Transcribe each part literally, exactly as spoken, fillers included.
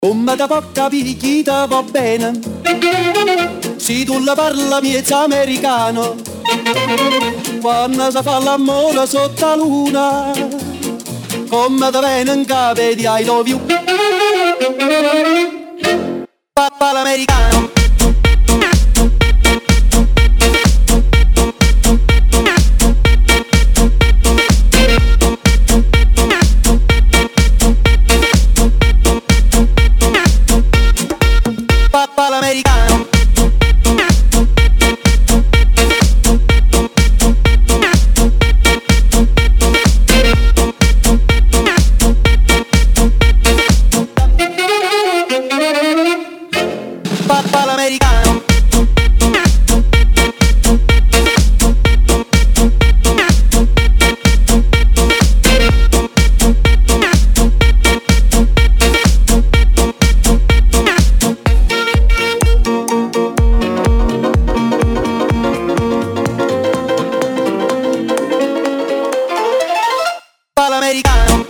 Come da può capire chi te va bene, se tu la parla miezza americano, quando si fa l'amore sotto la luna, come te viene in capo di I love you. Papà l'americano. Papà l'americano. Papà l'americano. L'americano.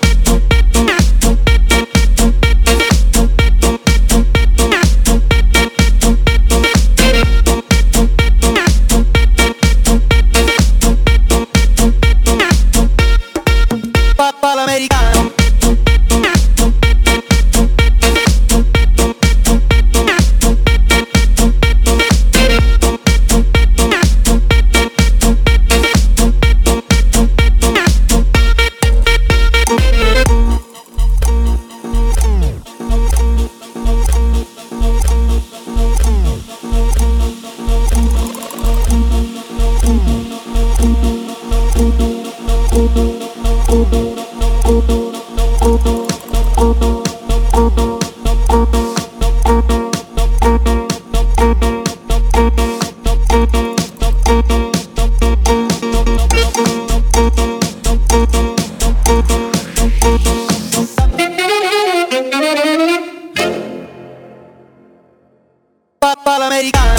Papà l'americano. Papà l'americano.